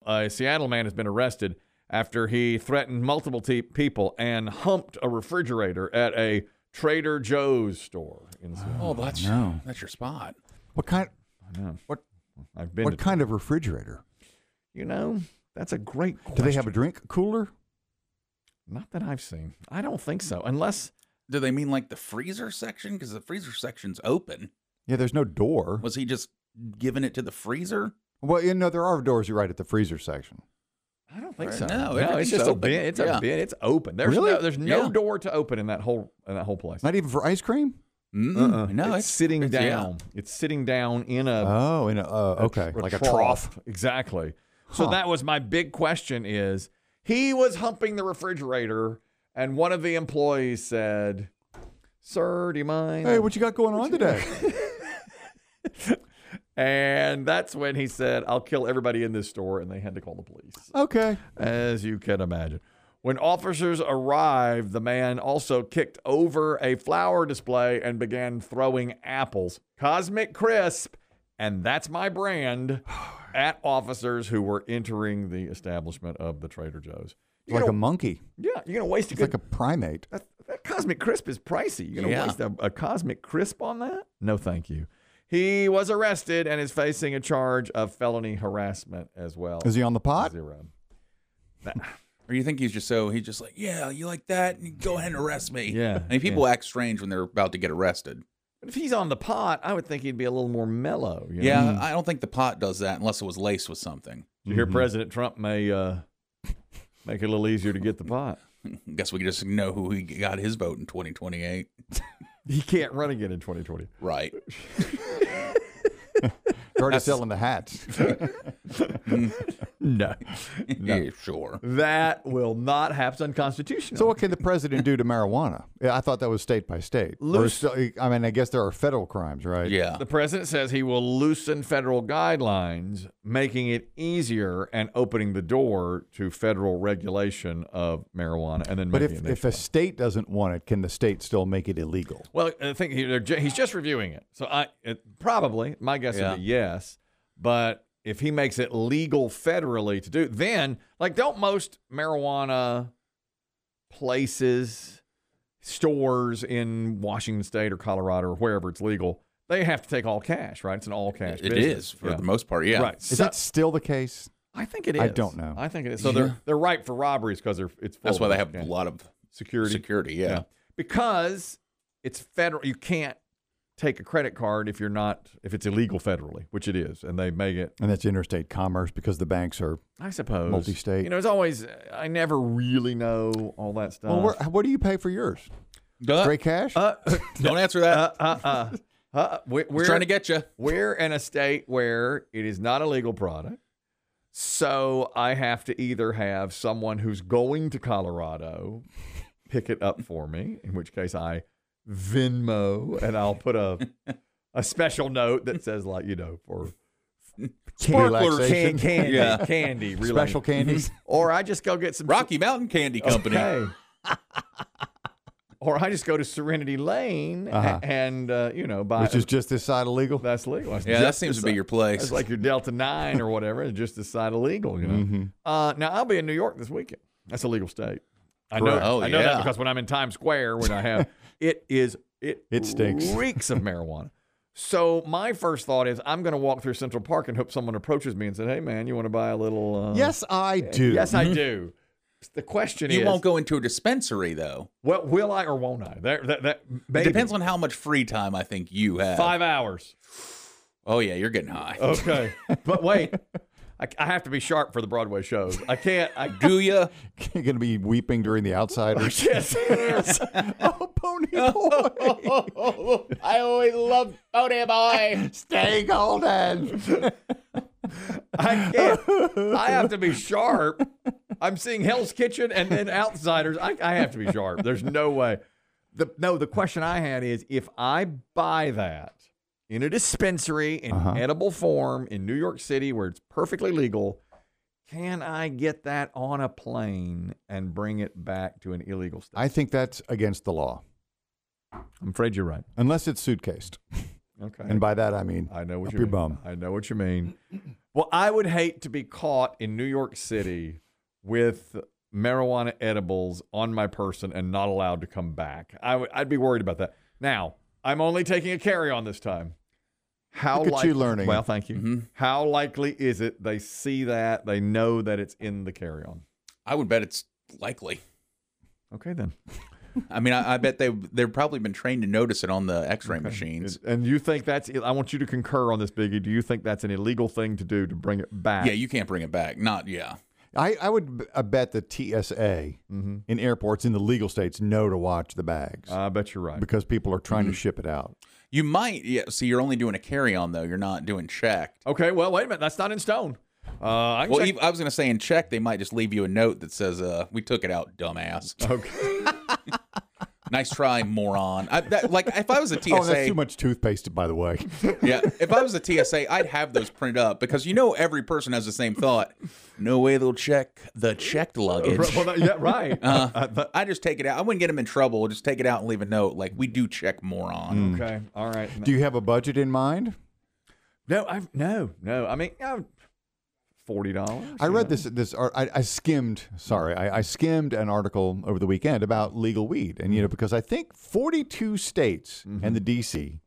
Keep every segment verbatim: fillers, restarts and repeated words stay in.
a Seattle man has been arrested after he threatened multiple te- people and humped a refrigerator at a Trader Joe's store in Seattle. Oh, that's no. that's your spot. What kind? I know. What? I've been. What to kind of refrigerator? You know, that's a great question. Do they have a drink cooler? Not that I've seen. I don't think so. Unless. Do they mean like the freezer section? Because the freezer section's open. Yeah, there's no door. Was he just giving it to the freezer? Well, you know, there are doors right at the freezer section. I don't think Right, so. no, no it's everything's just a open. bin. It's Yeah. a bin. It's open. There's Really? no, there's no Yeah. door to open in that whole in that whole place. Not even for ice cream? Mm-mm. Uh-uh. No, it's, it's, sitting it's- yeah. down. It's sitting down in a Oh, in a, uh, okay, like a trough. Exactly. So Huh. that was my big question: is he was humping the refrigerator, and one of the employees said, "Sir, do you mind?" Hey, what you got going on today? And that's when he said, "I'll kill everybody in this store," and they had to call the police. Okay. As you can imagine. When officers arrived, the man also kicked over a flower display and began throwing apples, Cosmic Crisp, and that's my brand, at officers who were entering the establishment of the Trader Joe's. You're Like gonna, a monkey. yeah, you're going to waste a It's good... like a primate. that, that Cosmic Crisp is pricey. You're going to Yeah. waste a, a Cosmic Crisp on that? No, thank you. He was arrested and is facing a charge of felony harassment as well. Is he on the pot? Zero. Or you think he's just so, he's just like, yeah, you like that? Go ahead and arrest me. Yeah, I mean, people act strange when they're about to get arrested. But if he's on the pot, I would think he'd be a little more mellow. You know? Yeah, I don't think the pot does that unless it was laced with something. You hear President Trump may uh, make it a little easier to get the pot. Guess we could just know who he got his vote in twenty twenty-eight. He can't run again in twenty twenty. Right. You're already selling the hats. No. Yeah, sure. That will not happen. It's unconstitutional. So what can the president do to marijuana? Yeah, I thought that was state by state. Or Loose- still- I mean, I guess there are federal crimes, right? Yeah. The president says he will loosen federal guidelines, making it easier and opening the door to federal regulation of marijuana. And then But making if, it if a nationwide. state doesn't want it, can the state still make it illegal? Well, I think he, they're ju- he's just reviewing it. So I it, probably, my guess Yeah. would be yes. But if he makes it legal federally to do, then, like, don't most marijuana places, stores in Washington State or Colorado or wherever it's legal, they have to take all cash, right? It's an all cash It business. is, for Yeah. the most part, yeah. Right. Is So- that still the case? I think it is. I don't know. I think it is. So Yeah. they're they're ripe for robberies because they're it's full That's of why they all have cash. a lot of security. security, yeah. Because it's federal. You can't take a credit card if you're not if it's illegal federally, which it is, and they make it. And that's interstate commerce because the banks are. I suppose Multi-state. You know, it's always I never really know all that stuff. Well, where, what do you pay for yours? Duh. Straight cash? uh, Don't answer that. uh, uh, uh, uh, we- we're We're trying to get you. We're in a state where it is not a legal product. So I have to either have someone who's going to Colorado pick it up for me, in which case I Venmo and I'll put a a special note that says, like, you know, for sparklers, Relaxation. can, candy, Yeah. candy, really. Special candies? Or I just go get some Rocky Mountain Candy Company. Okay. Or I just go to Serenity Lane a- Uh-huh. and uh, you know buy Which is just this side illegal? that's legal. That's Yeah, that just seems this to be side. your place. It's like your Delta nine or whatever. It's just this side illegal, you know. Mm-hmm. Uh, now I'll be in New York this weekend. That's a legal state. I know. Correct. Oh, I know yeah. that because when I'm in Times Square, when I have it is it It stinks. reeks of marijuana. So my first thought is I'm going to walk through Central Park and hope someone approaches me and says, "Hey man, you want to buy a little?" Uh, Yes, I do. yes, I do. The question You is, won't go into a dispensary, though. well, will I or won't I? That, that, that It maybe. depends on how much free time I think you have. Five hours. Oh, yeah, you're getting high. Okay, but wait, I, I have to be sharp for the Broadway shows. I can't. I Do you? You're going to be weeping during the outsiders. yes. Oh, Pony Boy. I always loved Pony Boy. Stay golden. I can't. I have to be sharp. I'm seeing Hell's Kitchen and then Outsiders. I, I have to be sharp. There's no way. The no. The question I had is if I buy that in a dispensary in Uh-huh. edible form in New York City where it's perfectly legal, can I get that on a plane and bring it back to an illegal state? I think that's against the law, I'm afraid you're right. unless it's suitcased. Okay. And by that, I mean I know what up you your mean. bum. I know what you mean. Well, I would hate to be caught in New York City with marijuana edibles on my person and not allowed to come back. I w- I'd be worried about that. Now, I'm only taking a carry-on this time. How Look at likely, you learning. Well, thank you. Mm-hmm. How likely is it they see that, they know that it's in the carry-on? I would bet it's likely. Okay, then. I mean, I, I bet they they've probably been trained to notice it on the X-ray Okay. machines. And you think that's, I want you to concur on this, Biggie. Do you think that's an illegal thing to do to bring it back? Yeah, you can't bring it back. Not yeah. I, I would b- I bet the T S A Mm-hmm. in airports in the legal states know to watch the bags I bet you're right. because people are trying Mm-hmm. to ship it out. You might. Yeah. See, you're only doing a carry-on though. You're not doing checked. Okay, well, wait a minute. That's not in stone. Uh, I can Well, check- even, I was going to say in check, they might just leave you a note that says, uh, "We took it out, dumbass." Okay. Nice try, moron. I, that, like if I was a T S A, Oh, that's too much toothpaste, by the way. yeah. If I was a T S A, I'd have those printed up because you know every person has the same thought. No way they'll check the checked luggage. Well, that- yeah, right. Uh, Uh, but- I just take it out. I wouldn't get them in trouble. Just take it out and leave a note like we do check moron. okay. All right. Do you have a budget in mind? No, I've no, no. I mean, uh, forty dollars. I read this. This ar- I, I skimmed. Sorry, I, I skimmed an article over the weekend about legal weed, and you know because I think forty-two states and the D C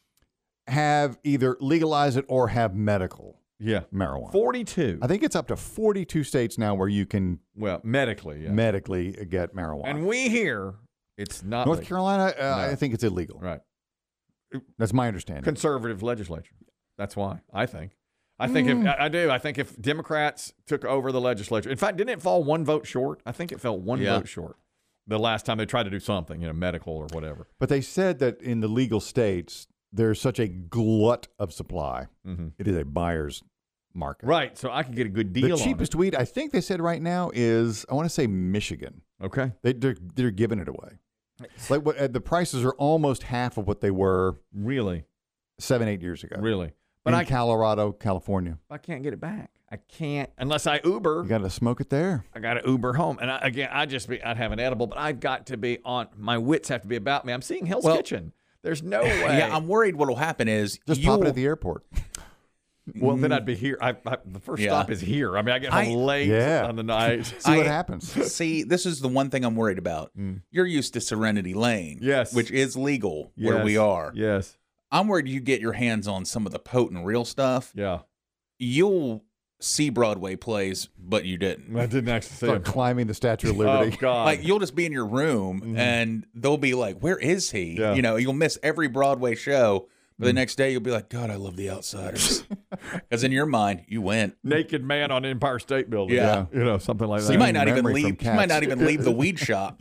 have either legalized it or have medical Yeah, marijuana. forty-two. I think it's up to forty-two states now where you can Well, medically, yeah. medically get marijuana. And we here, it's not North legal. Carolina, uh, No. I think it's illegal. Right. That's my understanding. Conservative legislature. That's why I think. I think if I, I do, I think if Democrats took over the legislature. In fact, didn't it fall one vote short? I think it fell one Yeah. vote short. The last time they tried to do something, you know, medical or whatever. But they said that in the legal states, there's such a glut of supply. Mm-hmm. It is a buyer's market. Right. So I can get a good deal The on cheapest weed, I think they said right now, is I want to say Michigan. it. Okay. They, they're they're giving it away. Like what, uh, the prices are almost half of what they were Really? seven eight years ago. Really? But in I, Colorado, California, I can't get it back. I can't unless I Uber. you got to smoke it there. I got to Uber home, and I, again, I just be, I'd have an edible, but I've got to be on. My wits have to be about me. I'm seeing Hell's Well- Kitchen. There's no way. Yeah, I'm worried what'll happen is Just you pop it at the airport. well, then I'd be here. I, I, the first Yeah. stop is here. I mean, I get home I- late Yeah. on the night. See what I- happens. see. This is the one thing I'm worried about. You're used to Serenity Lane, Yes. which is legal where we Yes. are. Yes. I'm worried you get your hands on some of the potent real stuff. Yeah. You'll see Broadway plays, but you didn't. I didn't actually see Start it. climbing the Statue of Oh Liberty. God. Like you'll just be in your room and they'll be like, "Where is he?" Yeah. You know, you'll miss every Broadway show, but the next day you'll be like, "God, I love The Outsiders," because in your mind you went. Naked man on Empire State Building. Yeah. You know, something like So that. you might not even memory from leave. You might Cats. not even leave the weed shop.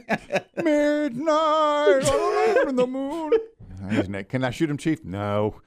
Midnight alone in the moon. He's Nick. Can I shoot him, Chief? No.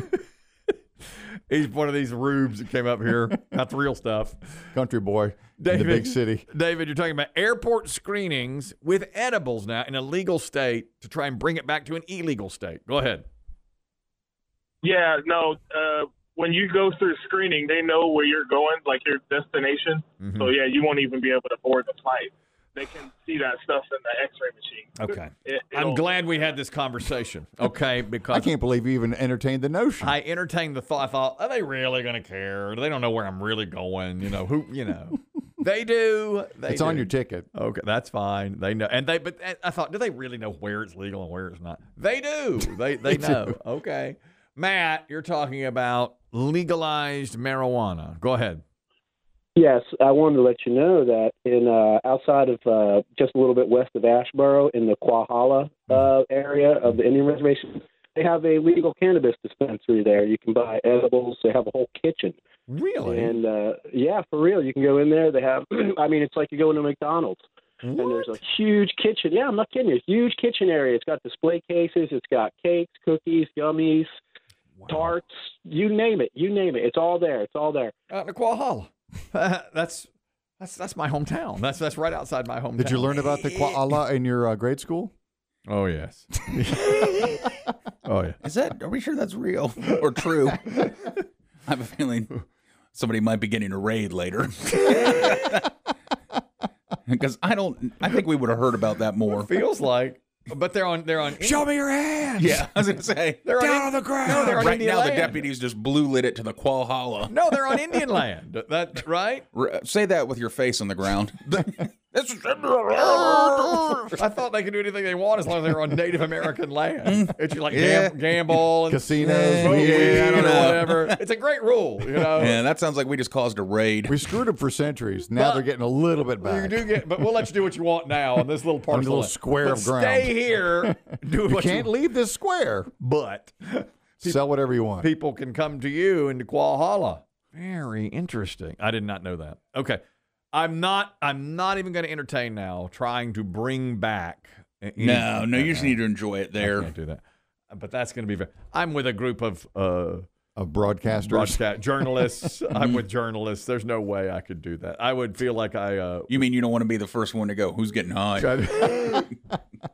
He's one of these rubes that came up here. Not the real stuff. Country boy David, in the big city. David, you're talking about airport screenings with edibles now in a legal state to try and bring it back to an illegal state. Go ahead. Yeah, no. Uh, when you go through screening, they know where you're going, like your destination. Mm-hmm. So yeah, you won't even be able to board the flight. They can see that stuff in the X-ray machine. Okay. It, I'm it'll- glad we had this conversation. Okay, because I can't believe you even entertained the notion. I entertained the thought. I thought, are they really going to care? They don't know where I'm really going. You know who? You know, they do. They it's on do. your ticket. Okay, that's fine. They know, and they. But I thought, do they really know where it's legal and where it's not? They do. They they know. Okay, Matt, you're talking about legalized marijuana. Go ahead. Yes, I wanted to let you know that in uh, outside of uh, just a little bit west of Asheboro, in the Quahala uh, area of the Indian Reservation, they have a legal cannabis dispensary there. You can buy edibles. They have a whole kitchen. Really? And uh, yeah, for real, you can go in there. They have, I mean, it's like you go into McDonald's. And there's a huge kitchen. Yeah, I'm not kidding you. Huge kitchen area. It's got display cases. It's got cakes, cookies, gummies, Wow. tarts. You name it. You name it. It's all there. It's all there. Out in the Quahala. that's that's that's my hometown. That's that's right outside my hometown. Did you learn about the Qua'ala in your uh, grade school? Oh yes. Oh yeah. Is that? Are we sure that's real or true? I have a feeling somebody might be getting a raid later. Because I don't. I think we would have heard about that more. Feels like but they're on they're on Show me your hands. Yeah, I was going to say. they're Down on, on the ground. No, they're on Right Indian now, the land. deputies just blue lit it to the Qualhalla. No, they're on Indian land. That right? R- say that with your face on the ground. This is- I thought they could do anything they want as long as they're on Native American land. It's like Yeah. gam- gamble and Casinos. smoke Yeah, weed I don't or know. whatever. It's a great rule, you know. yeah, that sounds like we just caused a raid. We screwed them for centuries. Now But- they're getting a little bit You back. do get, but we'll let you do what you want now on this little parcel, little land. square But of ground. Stay here, do You what can't you leave this square. But Sell whatever you want. people can come to you into Qualhalla. Very interesting. I did not know that. Okay, I'm not. I'm not even going to entertain now trying to bring back. any- No, no, you just need to enjoy it I there. can't do that. But that's going to be. Very, I'm with a group of uh, Of broadcasters. broadcast journalists. I'm with journalists. There's no way I could do that. I would feel like I. Uh, You mean you don't want to be the first one to go? Who's getting high?